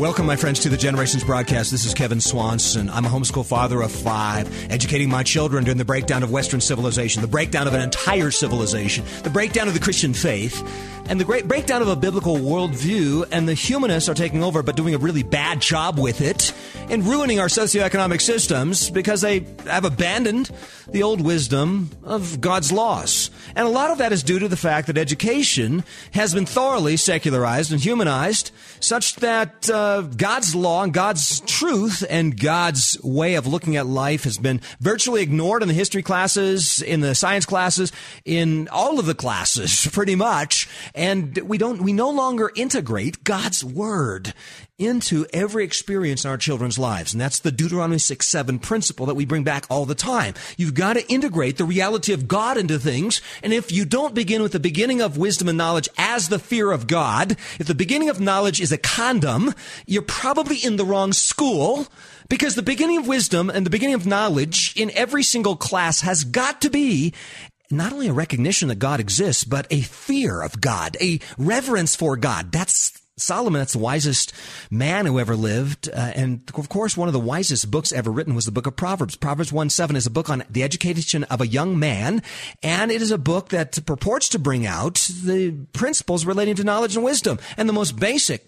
Welcome, my friends, to the Generations broadcast. This is Kevin Swanson. I'm a homeschool father of 5, educating my children during the breakdown of Western civilization, the breakdown of an entire civilization, the breakdown of the Christian faith, and the great breakdown of a biblical worldview. And the humanists are taking over, but doing a really bad job with it and ruining our socioeconomic systems because they have abandoned the old wisdom of God's laws. And a lot of that is due to the fact that education has been thoroughly secularized and humanized, such that God's law and God's truth and God's way of looking at life has been virtually ignored in the history classes, in the science classes, in all of the classes, pretty much. And we no longer integrate God's word into every experience in our children's lives. And that's the Deuteronomy 6:7 principle that we bring back all the time. You've got to integrate the reality of God into things. And if you don't begin with the beginning of wisdom and knowledge as the fear of God, if the beginning of knowledge is a condom, you're probably in the wrong school, because the beginning of wisdom and the beginning of knowledge in every single class has got to be not only a recognition that God exists, but a fear of God, a reverence for God. That's Solomon. That's the wisest man who ever lived. And of course, one of the wisest books ever written was the book of Proverbs. Proverbs 1:7 is a book on the education of a young man. And it is a book that purports to bring out the principles relating to knowledge and wisdom. And the most basic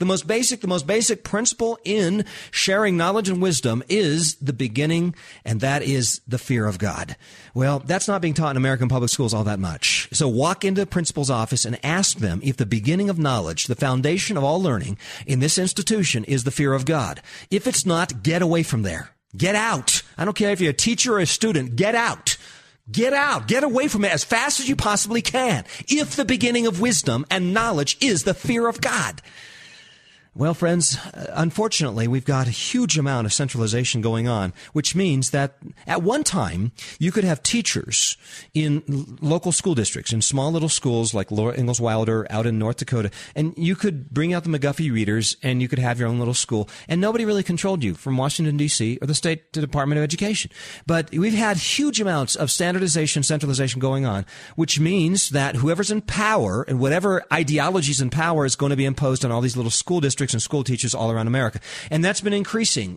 principle in sharing knowledge and wisdom is the beginning, and that is the fear of God. Well, that's not being taught in American public schools all that much. So walk into the principal's office and ask them if the beginning of knowledge, the foundation of all learning in this institution, is the fear of God. If it's not, get away from there. Get out. I don't care if you're a teacher or a student. Get out. Get out. Get away from it as fast as you possibly can. If the beginning of wisdom and knowledge is the fear of God. Well, friends, unfortunately, we've got a huge amount of centralization going on, which means that at one time, you could have teachers in local school districts, in small little schools like Laura Ingalls Wilder out in North Dakota, and you could bring out the McGuffey readers and you could have your own little school, and nobody really controlled you from Washington, D.C. or the State Department of Education. But we've had huge amounts of standardization, centralization going on, which means that whoever's in power and whatever ideology's in power is going to be imposed on all these little school districts and school teachers all around America. And that's been increasing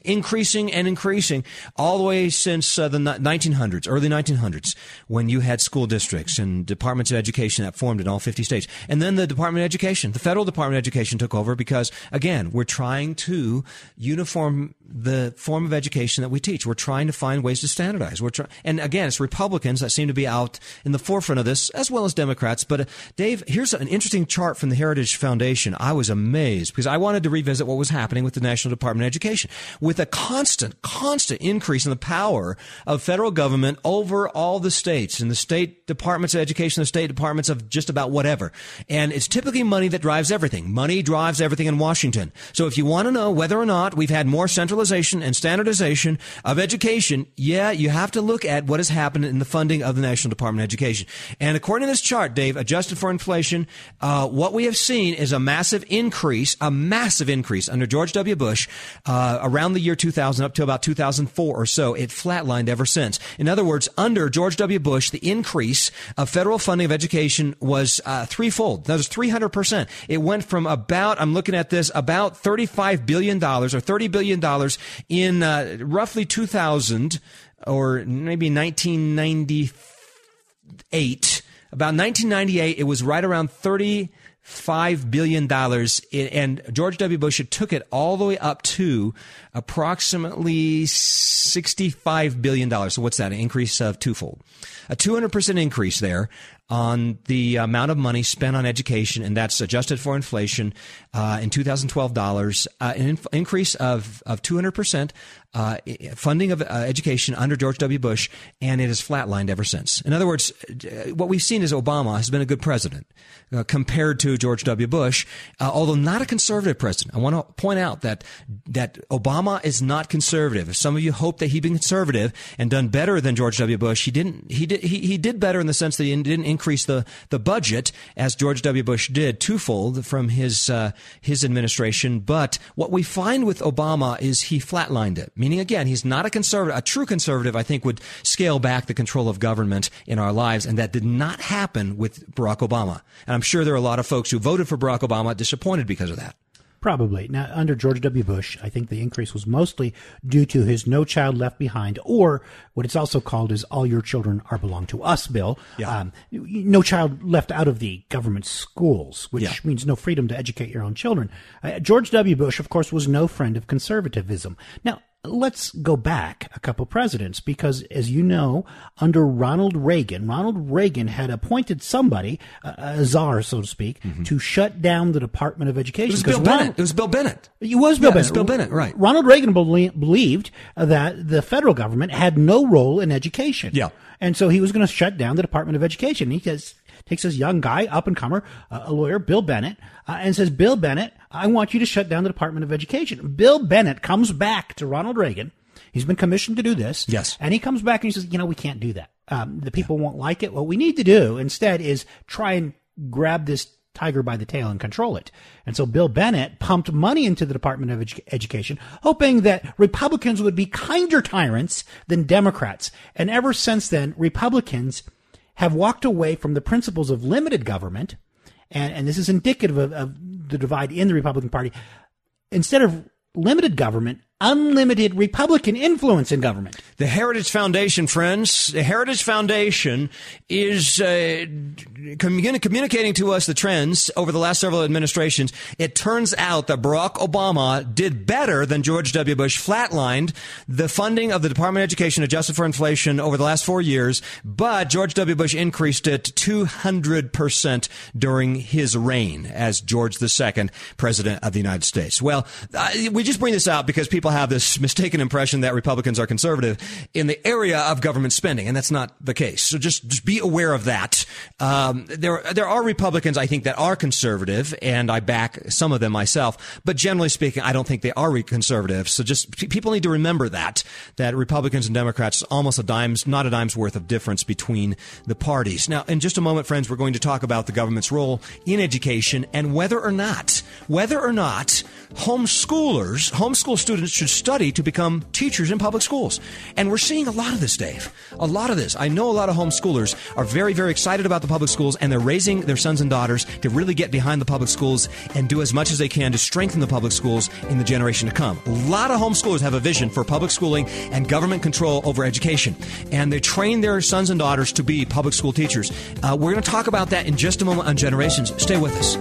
all the way since the 1900s, early 1900s, when you had school districts and departments of education that formed in all 50 states. And then the Department of Education, the federal Department of Education, took over because, again, we're trying to uniform the form of education that we teach. We're trying to find ways to standardize. And again, it's Republicans that seem to be out in the forefront of this, as well as Democrats. But Dave, here's an interesting chart from the Heritage Foundation. I was amazed because I wanted to revisit what was happening with the National Department of Education, with a constant increase in the power of federal government over all the states and the state departments of education, the state departments of just about whatever. And it's typically money that drives everything. Money drives everything in Washington. So if you want to know whether or not we've had more centralization and standardization of education, yeah, you have to look at what has happened in the funding of the National Department of Education. And according to this chart, Dave, adjusted for inflation, what we have seen is a massive increase under George W. Bush around the year 2000 up to about 2004 or so. It flatlined ever since. In other words, under George W. Bush, the increase of federal funding of education was threefold. That was 300%. It went from about $35 billion or $30 billion in roughly 2000 or maybe 1998. About 1998, it was right around $35 billion, and George W. Bush took it all the way up to approximately $65 billion. So what's that? An increase of twofold. A 200% increase there on the amount of money spent on education, and that's adjusted for inflation in 2012 dollars, an increase of 200% funding of education under George W. Bush, and it has flatlined ever since. In other words, what we've seen is Obama has been a good president compared to George W. Bush, although not a conservative president. I want to point out that Obama is not conservative. If some of you hope that he'd been conservative and done better than George W. Bush, he didn't. He did better in the sense that he didn't increase the budget as George W. Bush did, twofold from his administration. But what we find with Obama is he flatlined it. Meaning, again, he's not a conservative. A true conservative, I think, would scale back the control of government in our lives, and that did not happen with Barack Obama. And I'm sure there are a lot of folks who voted for Barack Obama disappointed because of that. Probably. Now, under George W. Bush, I think the increase was mostly due to his No Child Left Behind, or what it's also called is All Your Children Are Belong to Us bill. Yeah. No child left out of the government schools, which means no freedom to educate your own children. George W. Bush, of course, was no friend of conservatism. Now, let's go back a couple presidents, because as you know, under Ronald Reagan had appointed somebody, a czar, so to speak, to shut down the Department of Education. It was Bill Bennett. It was Bill Bennett. It was Bill Bennett. It was Bill Bennett, right. Ronald Reagan believed that the federal government had no role in education. Yeah. And so he was going to shut down the Department of Education. He takes this young guy, up-and-comer, a lawyer, Bill Bennett, and says, Bill Bennett, I want you to shut down the Department of Education. Bill Bennett comes back to Ronald Reagan. He's been commissioned to do this. Yes. And he comes back and he says, we can't do that. The people won't like it. What we need to do instead is try and grab this tiger by the tail and control it. And so Bill Bennett pumped money into the Department of Education, hoping that Republicans would be kinder tyrants than Democrats. And ever since then, Republicans have walked away from the principles of limited government, and this is indicative of the divide in the Republican Party. Instead of limited government, unlimited Republican influence in government. The Heritage Foundation, friends, the Heritage Foundation is communicating to us the trends over the last several administrations. It turns out that Barack Obama did better than George W. Bush, flatlined the funding of the Department of Education adjusted for inflation over the last 4 years, but George W. Bush increased it 200% during his reign as George II, President of the United States. Well, we just bring this out because people have this mistaken impression that Republicans are conservative in the area of government spending, and that's not the case. So just be aware of that. There are Republicans, I think, that are conservative, and I back some of them myself. But generally speaking, I don't think they are conservative. So just people need to remember that Republicans and Democrats, almost not a dime's worth of difference between the parties. Now, in just a moment, friends, we're going to talk about the government's role in education and whether or not homeschool students should study to become teachers in public schools. And we're seeing a lot of this, Dave. A lot of this. I know a lot of homeschoolers are very, very excited about the public schools, and they're raising their sons and daughters to really get behind the public schools and do as much as they can to strengthen the public schools in the generation to come. A lot of homeschoolers have a vision for public schooling and government control over education, and they train their sons and daughters to be public school teachers. We're going to talk about that in just a moment on Generations. Stay with us.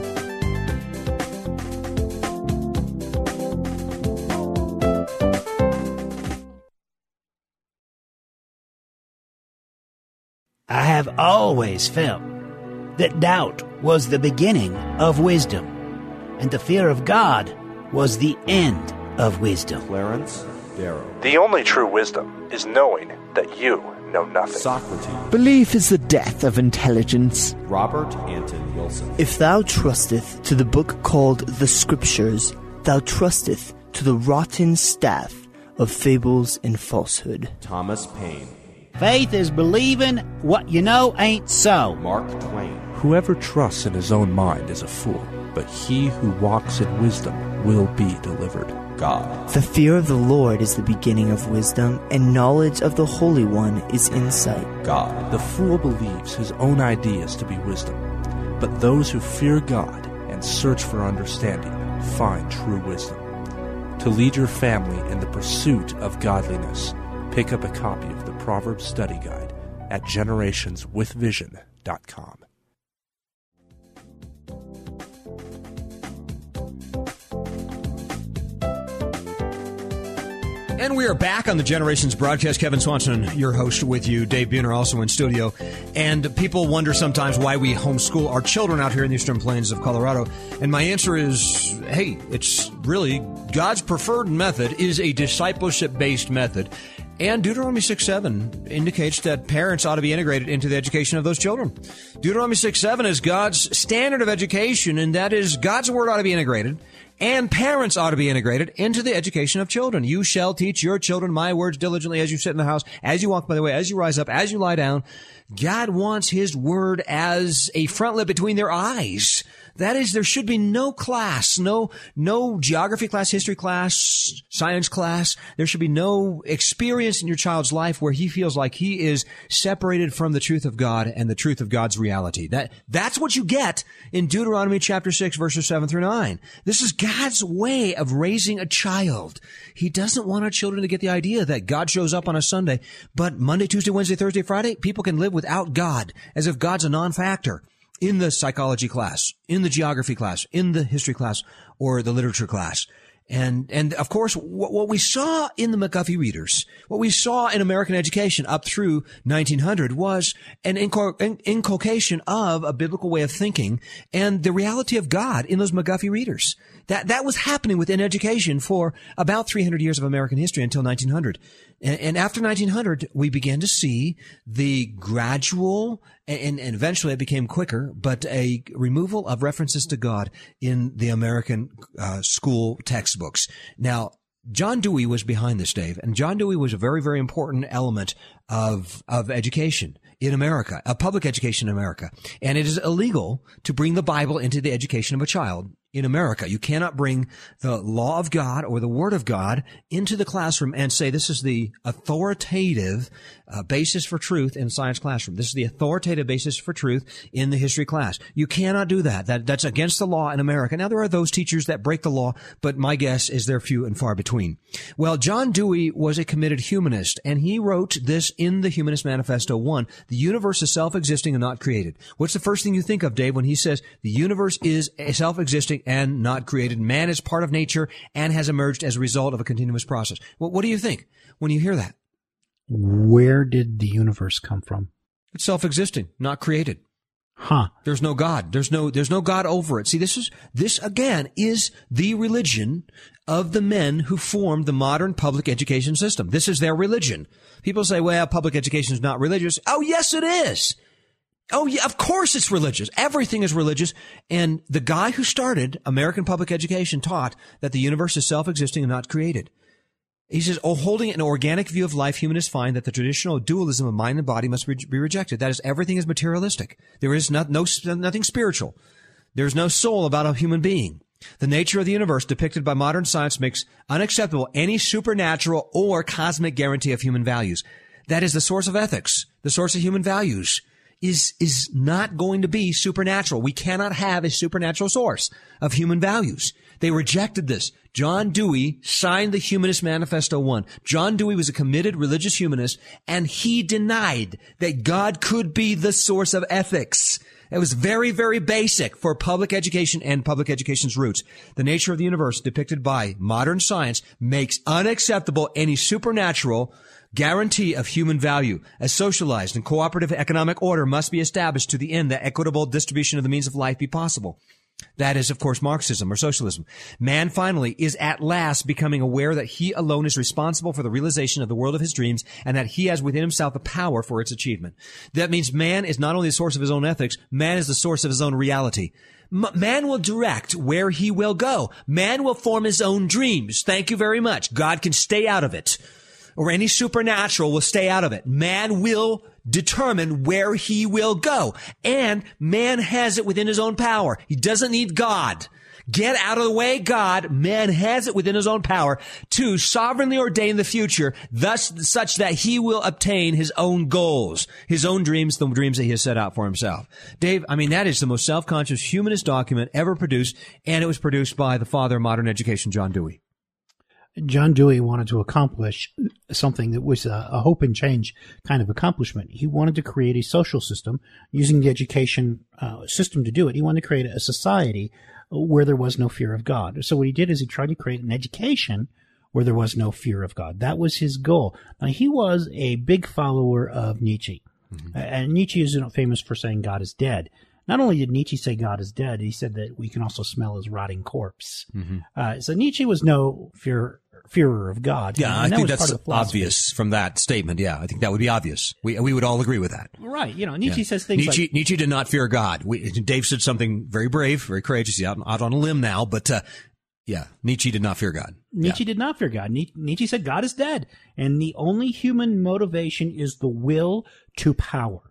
I have always felt that doubt was the beginning of wisdom, and the fear of God was the end of wisdom. Clarence Darrow. The only true wisdom is knowing that you know nothing. Socrates. Belief is the death of intelligence. Robert Anton Wilson. If thou trusteth to the book called the Scriptures, thou trusteth to the rotten staff of fables and falsehood. Thomas Paine. Faith is believing what you know ain't so. Mark Twain. Whoever trusts in his own mind is a fool, but he who walks in wisdom will be delivered. God. The fear of the Lord is the beginning of wisdom, and knowledge of the Holy One is insight. God. The fool believes his own ideas to be wisdom, but those who fear God and search for understanding find true wisdom. To lead your family in the pursuit of godliness, pick up a copy of the Proverbs Study Guide at generationswithvision.com. And we are back on the Generations broadcast. Kevin Swanson, your host, with you. Dave Buhner also in studio. And people wonder sometimes why we homeschool our children out here in the Eastern Plains of Colorado. And my answer is, hey, it's really God's preferred method is a discipleship-based method. And Deuteronomy 6:7 indicates that parents ought to be integrated into the education of those children. Deuteronomy 6:7 is God's standard of education, and that is God's word ought to be integrated, and parents ought to be integrated into the education of children. You shall teach your children my words diligently as you sit in the house, as you walk by the way, as you rise up, as you lie down. God wants His word as a frontlet between their eyes. That is, there should be no class, no geography class, history class, science class. There should be no experience in your child's life where he feels like he is separated from the truth of God and the truth of God's reality. That's what you get in Deuteronomy chapter 6, verses 7 through 9. This is God's way of raising a child. He doesn't want our children to get the idea that God shows up on a Sunday, but Monday, Tuesday, Wednesday, Thursday, Friday, people can live without God, as if God's a non-factor in the psychology class, in the geography class, in the history class, or the literature class. And of course, what we saw in the McGuffey readers, what we saw in American education up through 1900 was an inculcation of a biblical way of thinking and the reality of God in those McGuffey readers. That was happening within education for about 300 years of American history until 1900. And after 1900, we began to see the gradual, and eventually it became quicker, but a removal of references to God in the American school textbooks. Now, John Dewey was behind this, Dave, and John Dewey was a very, very important element of education in America, of public education in America. And it is illegal to bring the Bible into the education of a child in America. You cannot bring the law of God or the Word of God into the classroom and say this is the authoritative basis for truth in science classroom. This is the authoritative basis for truth in the history class. You cannot do that. That's against the law in America. Now, there are those teachers that break the law, but my guess is they're few and far between. Well, John Dewey was a committed humanist, and he wrote this in the Humanist Manifesto 1. The universe is self-existing and not created. What's the first thing you think of, Dave, when he says the universe is self-existing and not created? Man is part of nature and has emerged as a result of a continuous process. Well, what do you think when you hear that? Where did the universe come from? It's self-existing, not created. Huh. There's no God. There's no God over it. See, this again is the religion of the men who formed the modern public education system. This is their religion. People say, well, public education is not religious. Oh, yes, it is. Oh, yeah, of course it's religious. Everything is religious. And the guy who started American public education taught that the universe is self-existing and not created. He says, holding an organic view of life, humanists find that the traditional dualism of mind and body must be rejected. That is, everything is materialistic. There is nothing spiritual. There is no soul about a human being. The nature of the universe depicted by modern science makes unacceptable any supernatural or cosmic guarantee of human values. That is the source of ethics, the source of human values. Is not going to be supernatural. We cannot have a supernatural source of human values. They rejected this. John Dewey signed the Humanist Manifesto 1. John Dewey was a committed religious humanist, and he denied that God could be the source of ethics. It was very, very basic for public education and public education's roots. The nature of the universe depicted by modern science makes unacceptable any supernatural guarantee of human value. A socialized and cooperative economic order must be established to the end that equitable distribution of the means of life be possible. That is, of course, Marxism or socialism. Man finally is at last becoming aware that he alone is responsible for the realization of the world of his dreams and that he has within himself the power for its achievement. That means man is not only the source of his own ethics, man is the source of his own reality. Man will direct where he will go. Man will form his own dreams. Thank you very much. God can stay out of it. Or any supernatural will stay out of it. Man will determine where he will go. And man has it within his own power. He doesn't need God. Get out of the way, God. Man has it within his own power to sovereignly ordain the future, thus such that he will obtain his own goals, his own dreams, the dreams that he has set out for himself. Dave, I mean, that is the most self-conscious humanist document ever produced, and it was produced by the father of modern education, John Dewey. John Dewey wanted to accomplish something that was a hope and change kind of accomplishment. He wanted to create a social system using the education system to do it. He wanted to create a society where there was no fear of God. So what he did is he tried to create an education where there was no fear of God. That was his goal. Now, he was a big follower of Nietzsche. Mm-hmm. And Nietzsche is famous for saying God is dead. Not only did Nietzsche say God is dead, he said that we can also smell his rotting corpse. Mm-hmm. So Nietzsche was no fearer of God. Yeah, I think that's obvious from that statement. Yeah, I think that would be obvious. We would all agree with that. Right. You know, Nietzsche says things like... Nietzsche did not fear God. Dave said something very brave, very courageous. He's out on a limb now, but yeah, Nietzsche did not fear God. Nietzsche did not fear God. Nietzsche said God is dead, and the only human motivation is the will to power.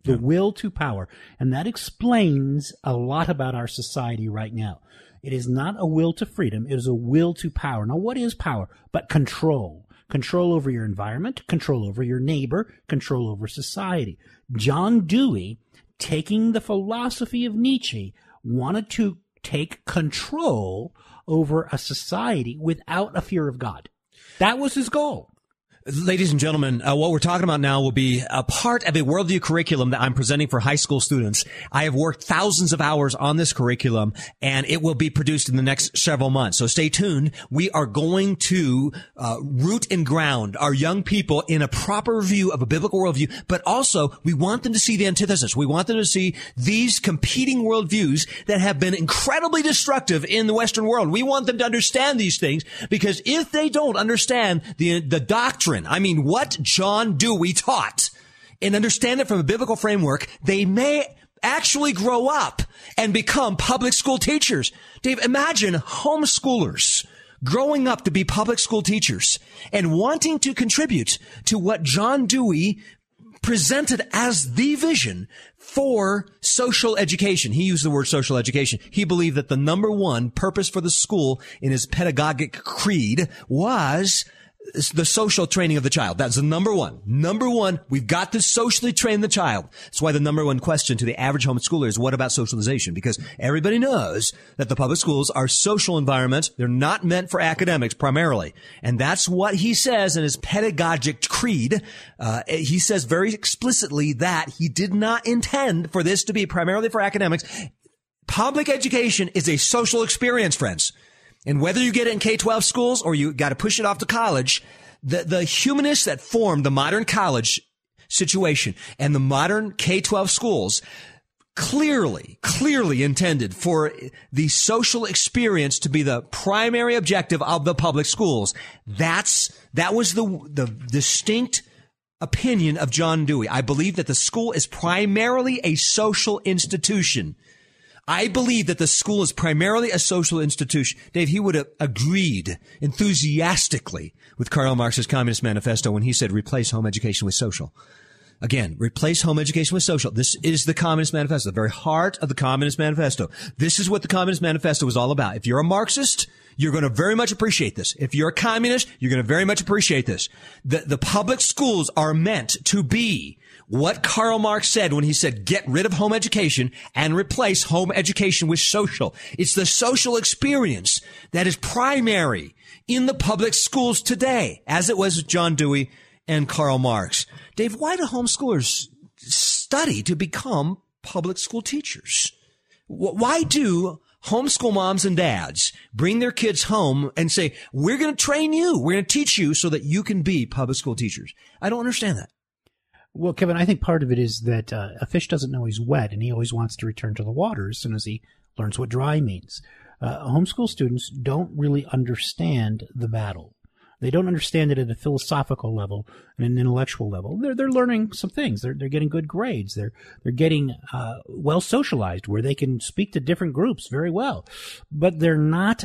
The will to power. And that explains a lot about our society right now. It is not a will to freedom. It is a will to power. Now, what is power? But control. Control over your environment, control over your neighbor, control over society. John Dewey, taking the philosophy of Nietzsche, wanted to take control over a society without a fear of God. That was his goal. Ladies and gentlemen, what we're talking about now will be a part of a worldview curriculum that I'm presenting for high school students. I have worked thousands of hours on this curriculum, and it will be produced in the next several months. So stay tuned. We are going to root and ground our young people in a proper view of a biblical worldview, but also we want them to see the antithesis. We want them to see these competing worldviews that have been incredibly destructive in the Western world. We want them to understand these things, because if they don't understand the doctrine, I mean, what John Dewey taught, and understand it from a biblical framework, they may actually grow up and become public school teachers. Dave, imagine homeschoolers growing up to be public school teachers and wanting to contribute to what John Dewey presented as the vision for social education. He used the word social education. He believed that the number one purpose for the school in his pedagogic creed was the social training of the child. That's the number one. Number one, we've got to socially train the child. That's why the number one question to the average homeschooler is, what about socialization? Because everybody knows that the public schools are social environments. They're not meant for academics primarily. And that's what he says in his pedagogic creed. He says very explicitly that he did not intend for this to be primarily for academics. Public education is a social experience, friends. And whether you get it in K-12 schools or you got to push it off to college, the humanists that formed the modern college situation and the modern K-12 schools clearly intended for the social experience to be the primary objective of the public schools. That was the distinct opinion of John Dewey. I believe that the school is primarily a social institution. I believe that the school is primarily a social institution. Dave, he would have agreed enthusiastically with Karl Marx's Communist Manifesto when he said, replace home education with social. Again, replace home education with social. This is the Communist Manifesto, the very heart of the Communist Manifesto. This is what the Communist Manifesto is all about. If you're a Marxist, you're going to very much appreciate this. If you're a communist, you're going to very much appreciate this. The public schools are meant to be what Karl Marx said when he said, get rid of home education and replace home education with social. It's the social experience that is primary in the public schools today, as it was with John Dewey and Karl Marx. Dave, why do homeschoolers study to become public school teachers? Why do homeschool moms and dads bring their kids home and say, we're going to train you, we're going to teach you so that you can be public school teachers? I don't understand that. Well, Kevin, I think part of it is that a fish doesn't know he's wet, and he always wants to return to the water as soon as he learns what dry means. Homeschool students don't really understand the battle. They don't understand it at a philosophical level and an intellectual level. They're learning some things. They're getting good grades. They're getting well socialized, where they can speak to different groups very well, but they're not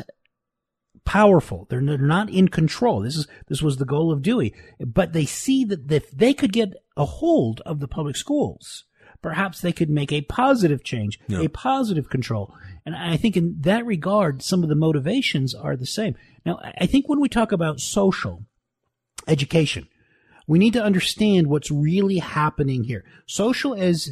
powerful. They're not in control. This was the goal of Dewey. But they see that if they could get a hold of the public schools, perhaps they could make a positive change, a positive control. And I think in that regard, some of the motivations are the same. Now, I think when we talk about social education, we need to understand what's really happening here. Social is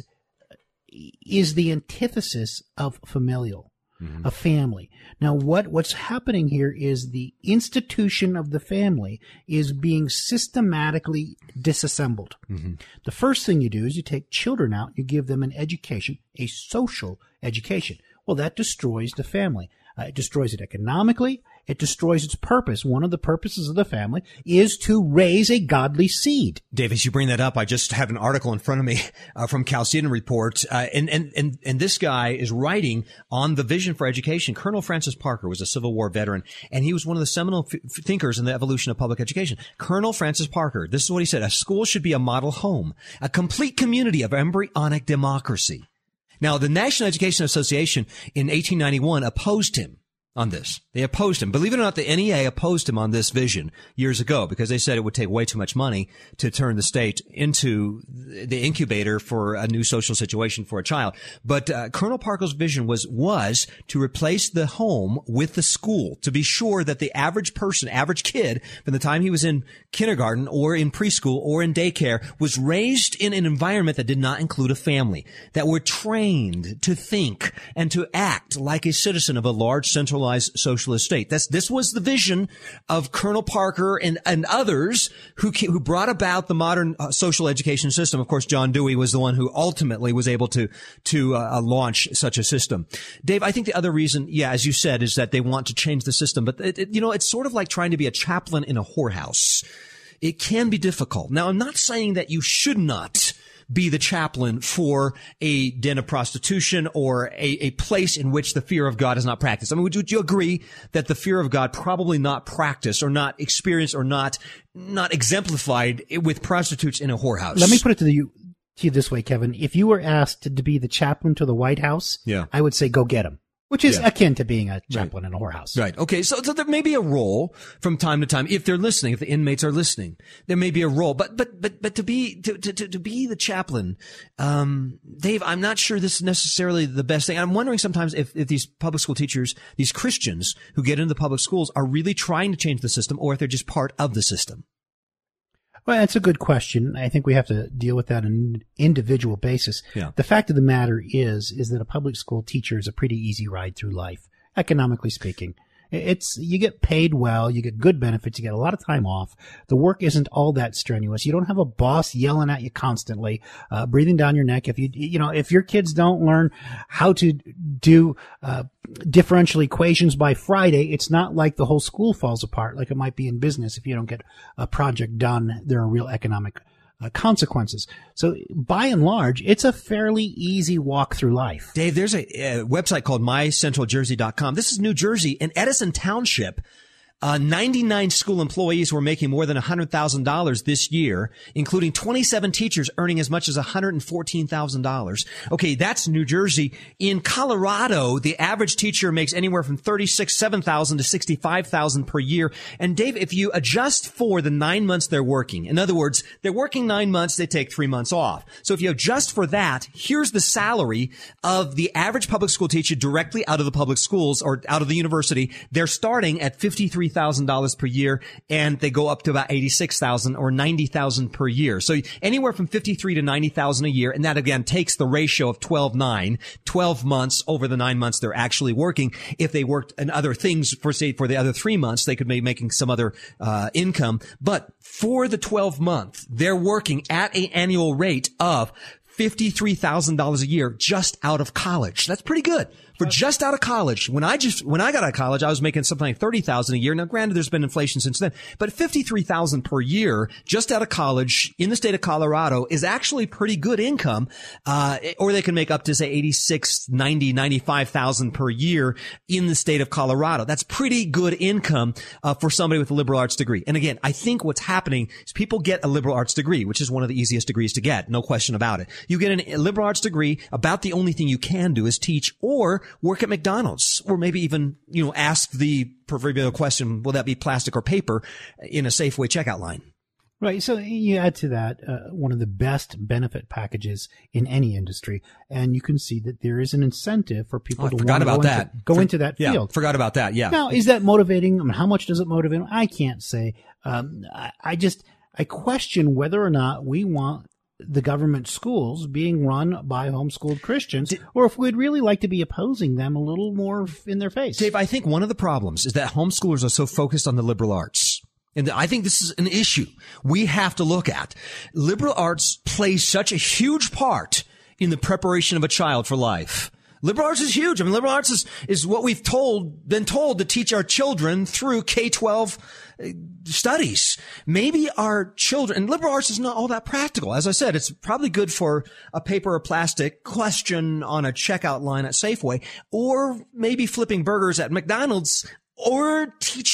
the antithesis of familial. A family. Now, what's happening here is the institution of the family is being systematically disassembled. The first thing you do is you take children out, you give them an education, a social education. Well, that destroys the family. It destroys it economically. It destroys its purpose. One of the purposes of the family is to raise a godly seed. Dave, as you bring that up, I just have an article in front of me from Chalcedon Report, and this guy is writing on the vision for education. Colonel Francis Parker was a Civil War veteran, and he was one of the seminal thinkers in the evolution of public education. Colonel Francis Parker, this is what he said: a school should be a model home, a complete community of embryonic democracy. Now, the National Education Association in 1891 opposed him. on this. They opposed him. Believe it or not, the NEA opposed him on this vision years ago because they said it would take way too much money to turn the state into the incubator for a new social situation for a child. But Colonel Parker's vision was to replace the home with the school, to be sure that the average person, average kid, from the time he was in kindergarten or in preschool or in daycare, was raised in an environment that did not include a family, that were trained to think and to act like a citizen of a large centralized socialist state. This was the vision of Colonel Parker and others who brought about the modern social education system. Of course, John Dewey was the one who ultimately was able to launch such a system. Dave, I think the other reason, as you said, is that they want to change the system. But it's sort of like trying to be a chaplain in a whorehouse. It can be difficult. Now, I'm not saying that you should not be the chaplain for a den of prostitution or a place in which the fear of God is not practiced. I mean, would you agree that the fear of God probably not practiced or not experienced or not exemplified with prostitutes in a whorehouse? Let me put it to you this way, Kevin. If you were asked to be the chaplain to the White House, I would say go get him. Which is akin to being a chaplain in a whorehouse. Right. Okay. So there may be a role from time to time, if they're listening, if the inmates are listening, there may be a role. But to be the chaplain, Dave, I'm not sure this is necessarily the best thing. I'm wondering sometimes if these public school teachers, these Christians who get into the public schools, are really trying to change the system, or if they're just part of the system. Well, that's a good question. I think we have to deal with that on an individual basis. Yeah. The fact of the matter is that a public school teacher is a pretty easy ride through life, economically speaking. You get paid well, you get good benefits, you get a lot of time off. The work isn't all that strenuous. You don't have a boss yelling at you constantly, breathing down your neck. If your kids don't learn how to do, differential equations by Friday, it's not like the whole school falls apart like it might be in business. If you don't get a project done, there are real economic consequences. So by and large, it's a fairly easy walk through life. Dave, there's a website called mycentraljersey.com. This is New Jersey. In Edison Township, 99 school employees were making more than $100,000 this year, including 27 teachers earning as much as $114,000. Okay, that's New Jersey. In Colorado, the average teacher makes anywhere from $7,000 to $65,000 per year. And Dave, if you adjust for the 9 months they're working, in other words, they're working 9 months, they take 3 months off. So if you adjust for that, here's the salary of the average public school teacher directly out of the public schools or out of the university. They're starting at $53,000 per year, and they go up to about $86,000 or $90,000 per year. So anywhere from $53,000 to $90,000 a year, and that again takes the ratio of 12 months over the 9 months they're actually working. If they worked in other things for the other 3 months, they could be making some other income. But for the 12 month, they're working at an annual rate of $53,000 a year just out of college. That's pretty good. For just out of college. When I got out of college, I was making something like $30,000 a year. Now, granted, there's been inflation since then, but $53,000 per year just out of college in the state of Colorado is actually pretty good income. Or they can make up to say $86,000, $90,000, $95,000 per year in the state of Colorado. That's pretty good income, for somebody with a liberal arts degree. And again, I think what's happening is people get a liberal arts degree, which is one of the easiest degrees to get. No question about it. You get a liberal arts degree, about the only thing you can do is teach or work at McDonald's, or maybe even, ask the proverbial question, will that be plastic or paper in a Safeway checkout line? Right. So you add to that one of the best benefit packages in any industry, and you can see that there is an incentive for people to go into that field. Forgot about that. Yeah. Now, is that motivating? I mean, how much does it motivate? I can't say. I question whether or not we want the government schools being run by homeschooled Christians, or if we'd really like to be opposing them a little more in their face. Dave, I think one of the problems is that homeschoolers are so focused on the liberal arts. And I think this is an issue we have to look at. Liberal arts plays such a huge part in the preparation of a child for life. Liberal arts is huge. I mean, liberal arts is what we've been told to teach our children through K-12 studies. Maybe our children, and liberal arts is not all that practical. As I said, it's probably good for a paper or plastic question on a checkout line at Safeway, or maybe flipping burgers at McDonald's, or teaching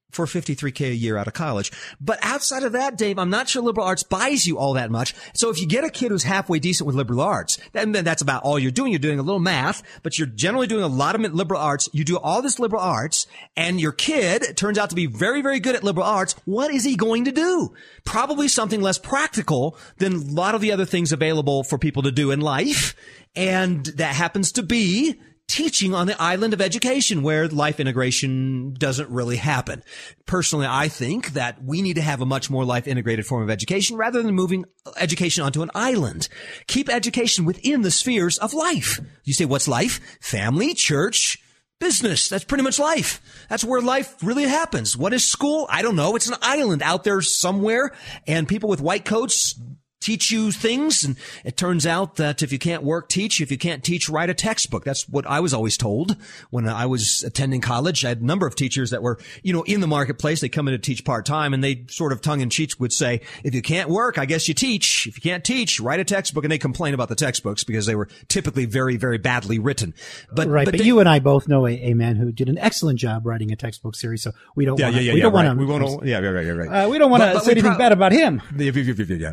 for $53K a year out of college. But outside of that, Dave, I'm not sure liberal arts buys you all that much. So if you get a kid who's halfway decent with liberal arts, then that's about all you're doing. You're doing a little math, but you're generally doing a lot of liberal arts. You do all this liberal arts, and your kid turns out to be very, very good at liberal arts. What is he going to do? Probably something less practical than a lot of the other things available for people to do in life. And that happens to be teaching on the island of education, where life integration doesn't really happen. Personally, I think that we need to have a much more life integrated form of education rather than moving education onto an island. Keep education within the spheres of life. You say, what's life? Family, church, business. That's pretty much life. That's where life really happens. What is school? I don't know. It's an island out there somewhere, and people with white coats teach you things, and it turns out that if you can't work, teach. If you can't teach, write a textbook. That's what I was always told when I was attending college. I had a number of teachers that were, in the marketplace. They come in to teach part-time, and they sort of tongue-in-cheek would say, if you can't work, I guess you teach. If you can't teach, write a textbook. And they complain about the textbooks because they were typically very, very badly written. But you and I both know a man who did an excellent job writing a textbook series, so we don't want to. We don't want to say anything bad about him. Yeah.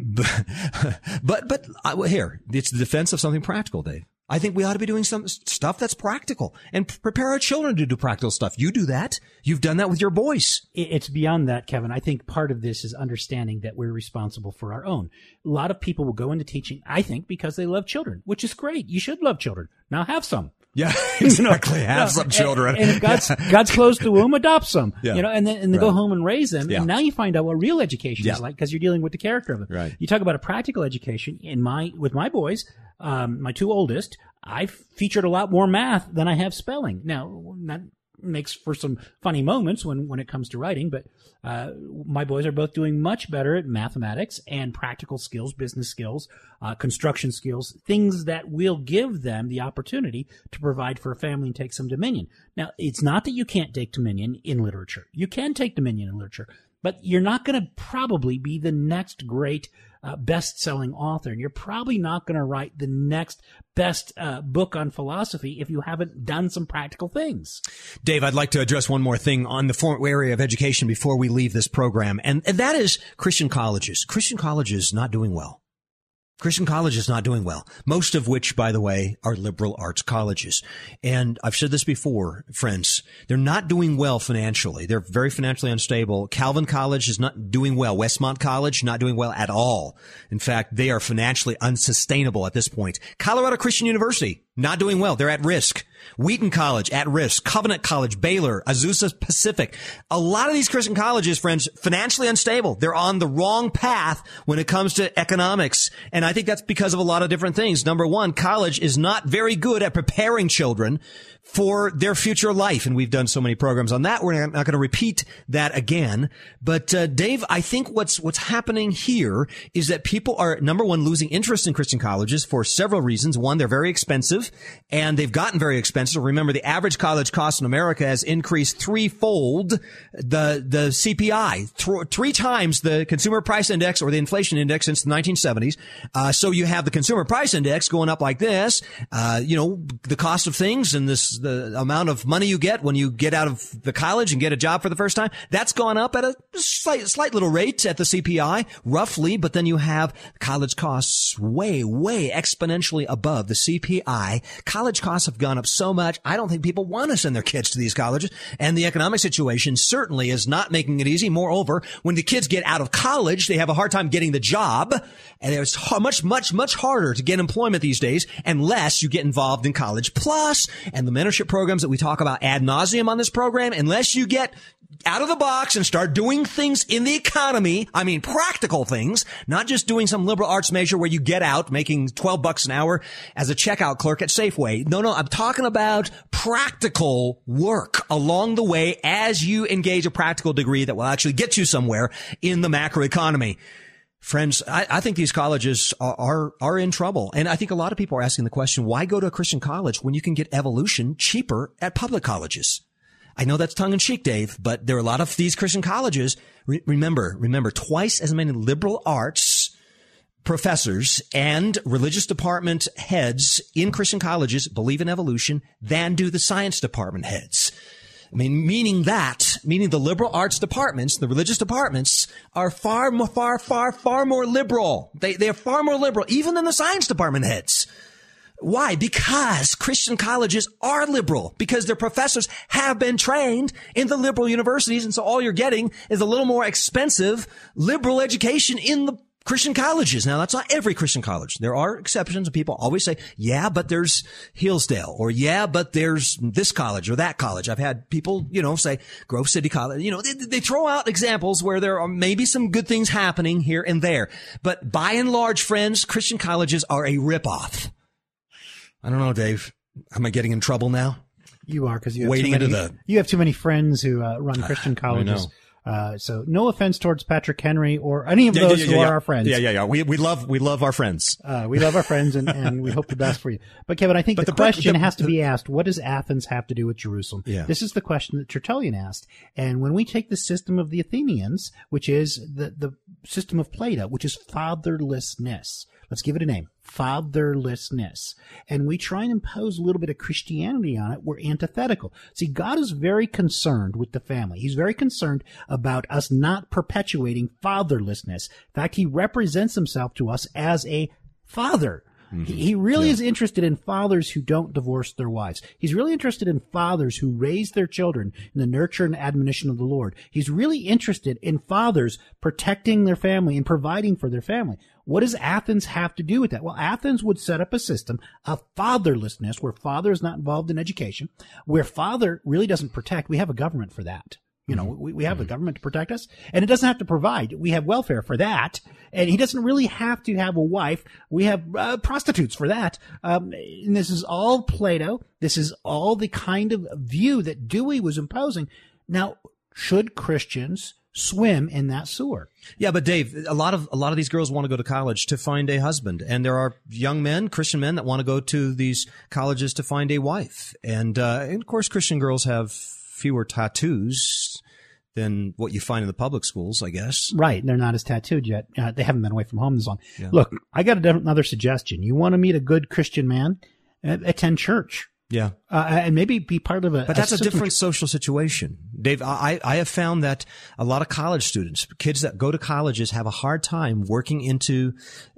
But here, it's the defense of something practical, Dave. I think we ought to be doing some stuff that's practical and prepare our children to do practical stuff. You do that. You've done that with your boys. It's beyond that, Kevin. I think part of this is understanding that we're responsible for our own. A lot of people will go into teaching, I think, because they love children, which is great. You should love children. Now have some. Yeah, exactly. Have some children. And if God's closed the womb, adopt some. Yeah. And then go home and raise them. Yeah. And now you find out what real education is like, because you're dealing with the character of it. Right. You talk about a practical education. With my boys, my two oldest, I've featured a lot more math than I have spelling. Now, that makes for some funny moments when it comes to writing, but my boys are both doing much better at mathematics and practical skills, business skills, construction skills, things that will give them the opportunity to provide for a family and take some dominion. Now, it's not that you can't take dominion in literature. You can take dominion in literature, but you're not going to probably be the next great best-selling author, and you're probably not going to write the next best book on philosophy if you haven't done some practical things. Dave, I'd like to address one more thing on the area of education before we leave this program, and that is Christian colleges. Christian colleges not doing well. Christian colleges not doing well, most of which, by the way, are liberal arts colleges. And I've said this before, friends, they're not doing well financially. They're very financially unstable. Calvin College is not doing well. Westmont College, not doing well at all. In fact, they are financially unsustainable at this point. Colorado Christian University, not doing well. They're at risk. Wheaton College, at risk. Covenant College, Baylor, Azusa Pacific. A lot of these Christian colleges, friends, financially unstable. They're on the wrong path when it comes to economics. And I think that's because of a lot of different things. Number one, college is not very good at preparing children for their future life. And we've done so many programs on that. We're not going to repeat that again. But, Dave, I think what's happening here is that people are, number one, losing interest in Christian colleges for several reasons. One, they're very expensive, and they've gotten very expensive. Remember, the average college cost in America has increased threefold the CPI, three times the consumer price index or the inflation index since the 1970s. So you have the consumer price index going up like this, the cost of things and the amount of money you get when you get out of the college and get a job for the first time, that's gone up at a slight little rate at the CPI, roughly, but then you have college costs way, way exponentially above the CPI. College costs have gone up so much, I don't think people want to send their kids to these colleges, and the economic situation certainly is not making it easy. Moreover, when the kids get out of college, they have a hard time getting the job, and it's much, much, much harder to get employment these days unless you get involved in College Plus and the mentorship programs that we talk about ad nauseum on this program. Unless you get out of the box and start doing things in the economy, I mean practical things, not just doing some liberal arts measure where you get out making $12 an hour as a checkout clerk at Safeway. No, I'm talking about practical work along the way as you engage a practical degree that will actually get you somewhere in the macroeconomy. Friends, I think these colleges are in trouble. And I think a lot of people are asking the question, why go to a Christian college when you can get evolution cheaper at public colleges? I know that's tongue-in-cheek, Dave, but there are a lot of these Christian colleges. Remember, twice as many liberal arts professors and religious department heads in Christian colleges believe in evolution than do the science department heads. I mean, meaning the liberal arts departments, the religious departments are far more liberal. They are far more liberal, even than the science department heads. Why? Because Christian colleges are liberal, because their professors have been trained in the liberal universities. And so all you're getting is a little more expensive liberal education in the Christian colleges. Now, that's not every Christian college. There are exceptions, and people always say, yeah, but there's Hillsdale, or yeah, but there's this college or that college. I've had people, say Grove City College. They throw out examples where there are maybe some good things happening here and there. But by and large, friends, Christian colleges are a ripoff. I don't know, Dave. Am I getting in trouble now? You are, because you have too many friends who run Christian colleges. So no offense towards Patrick Henry or any of those who are our friends. Yeah. We love our friends. We love our friends and we hope the best for you. But Kevin, I think the question has to be asked, what does Athens have to do with Jerusalem? Yeah. This is the question that Tertullian asked. And when we take the system of the Athenians, which is the system of Plato, which is fatherlessness, let's give it a name. Fatherlessness. And we try and impose a little bit of Christianity on it. We're antithetical. See, God is very concerned with the family. He's very concerned about us not perpetuating fatherlessness. In fact, he represents himself to us as a father. Mm-hmm. He really is interested in fathers who don't divorce their wives. He's really interested in fathers who raise their children in the nurture and admonition of the Lord. He's really interested in fathers protecting their family and providing for their family. What does Athens have to do with that? Well, Athens would set up a system of fatherlessness where father is not involved in education, where father really doesn't protect. We have a government for that. We have a government to protect us, and it doesn't have to provide. We have welfare for that, and he doesn't really have to have a wife. We have prostitutes for that. And this is all Plato. This is all the kind of view that Dewey was imposing. Now, should Christians swim in that sewer? Yeah, but Dave, a lot of these girls want to go to college to find a husband, and there are young men, Christian men, that want to go to these colleges to find a wife. And of course, Christian girls have fewer tattoos than what you find in the public schools, I guess. Right. They're not as tattooed yet. They haven't been away from home this long. Yeah. Look, I got another suggestion. You want to meet a good Christian man? Attend church. Yeah. And maybe be part of But that's a different social situation. Dave, I have found that a lot of college students, kids that go to colleges, have a hard time working into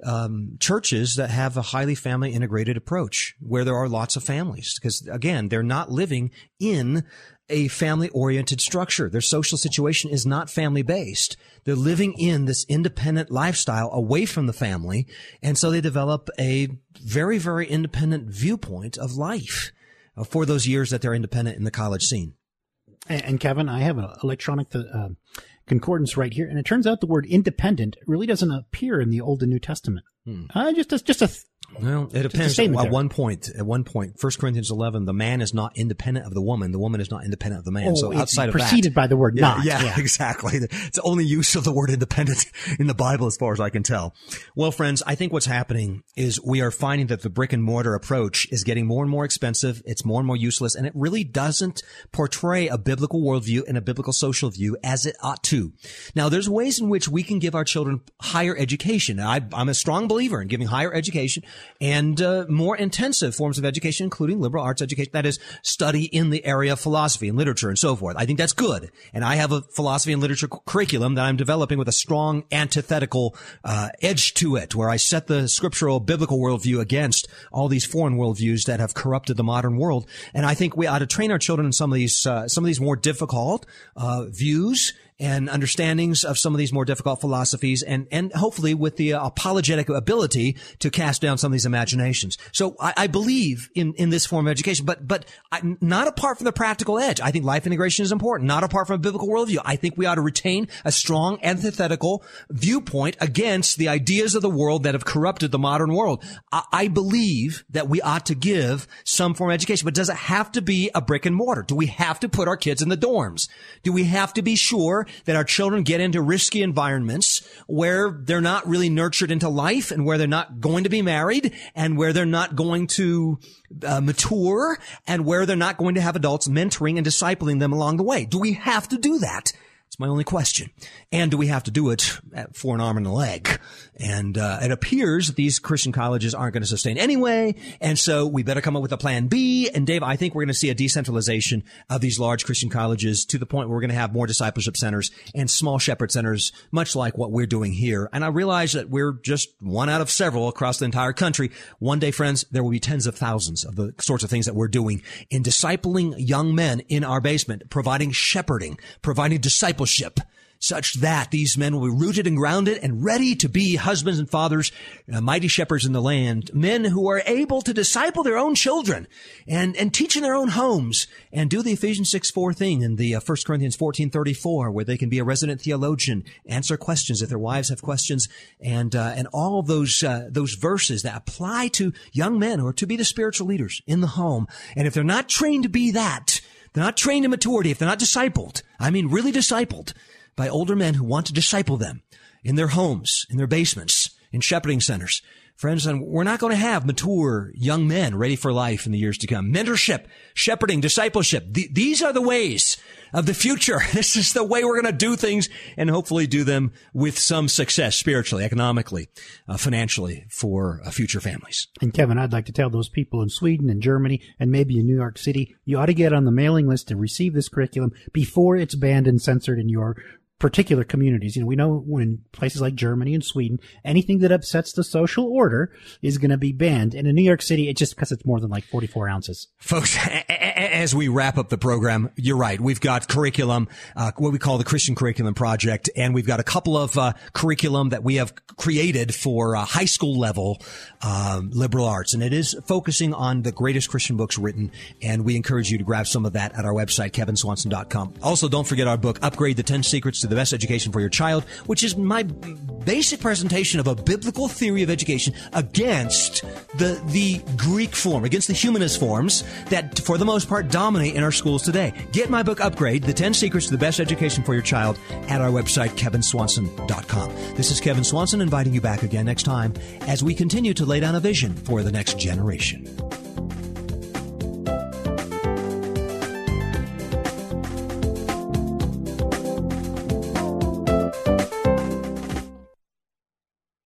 churches that have a highly family integrated approach, where there are lots of families. Because, again, they're not living in a family-oriented structure. Their social situation is not family-based. They're living in this independent lifestyle away from the family, and so they develop a very, very independent viewpoint of life for those years that they're independent in the college scene. And Kevin, I have an electronic concordance right here, and it turns out the word independent really doesn't appear in the Old and New Testament. Well, it depends. At one point, 1 Corinthians 11, the man is not independent of the woman is not independent of the man. So outside of that, preceded by the word not. Yeah, exactly. It's the only use of the word independent in the Bible, as far as I can tell. Well, friends, I think what's happening is we are finding that the brick and mortar approach is getting more and more expensive. It's more and more useless, and it really doesn't portray a biblical worldview and a biblical social view as it ought to. Now, there's ways in which we can give our children higher education. I'm a strong believer in giving higher education and more intensive forms of education, including liberal arts education, that is, study in the area of philosophy and literature and so forth. I think that's good. And I have a philosophy and literature curriculum that I'm developing with a strong antithetical edge to it, where I set the scriptural biblical worldview against all these foreign worldviews that have corrupted the modern world. And I think we ought to train our children in some of these more difficult views and understandings of some of these more difficult philosophies, and hopefully with the apologetic ability to cast down some of these imaginations. So I believe in this form of education, but not apart from the practical edge. I think life integration is important, not apart from a biblical worldview. I think we ought to retain a strong antithetical viewpoint against the ideas of the world that have corrupted the modern world. I believe that we ought to give some form of education, but does it have to be a brick and mortar? Do we have to put our kids in the dorms? Do we have to be sure that our children get into risky environments where they're not really nurtured into life, and where they're not going to be married, and where they're not going to mature, and where they're not going to have adults mentoring and discipling them along the way? Do we have to do that? It's my only question. And do we have to do it for an arm and a leg? And it appears that these Christian colleges aren't going to sustain anyway, and so we better come up with a plan B. And Dave, I think we're going to see a decentralization of these large Christian colleges to the point where we're going to have more discipleship centers and small shepherd centers, much like what we're doing here. And I realize that we're just one out of several across the entire country. One day, friends, there will be tens of thousands of the sorts of things that we're doing in discipling young men in our basement, providing shepherding, providing discipleship, such that these men will be rooted and grounded and ready to be husbands and fathers, mighty shepherds in the land, men who are able to disciple their own children and teach in their own homes and do the Ephesians 6:4 thing in the 1 Corinthians 14:34, where they can be a resident theologian, answer questions if their wives have questions, and all those verses that apply to young men or to be the spiritual leaders in the home. And if they're not trained to be that, they're not trained in maturity, if they're not discipled, I mean really discipled, by older men who want to disciple them in their homes, in their basements, in shepherding centers. Friends, we're not going to have mature young men ready for life in the years to come. Mentorship, shepherding, discipleship. These are the ways of the future. This is the way we're going to do things, and hopefully do them with some success spiritually, economically, financially for future families. And Kevin, I'd like to tell those people in Sweden and Germany and maybe in New York City, you ought to get on the mailing list to receive this curriculum before it's banned and censored in your particular communities. You know, we know when places like Germany and Sweden, anything that upsets the social order is going to be banned. And in New York City, it's just because it's more than like 44 ounces. Folks, as we wrap up the program, you're right. We've got curriculum, what we call the Christian Curriculum Project, and we've got a couple of curriculum that we have created for high school level liberal arts. And it is focusing on the greatest Christian books written, and we encourage you to grab some of that at our website, kevinswanson.com. Also, don't forget our book, Upgrade the 10 Secrets to the Best Education for Your Child, which is my basic presentation of a biblical theory of education against the Greek form, against the humanist forms that, for the most part, dominate in our schools today. Get my book, Upgrade, The 10 Secrets to the Best Education for Your Child, at our website, kevinswanson.com. This is Kevin Swanson inviting you back again next time as we continue to lay down a vision for the next generation.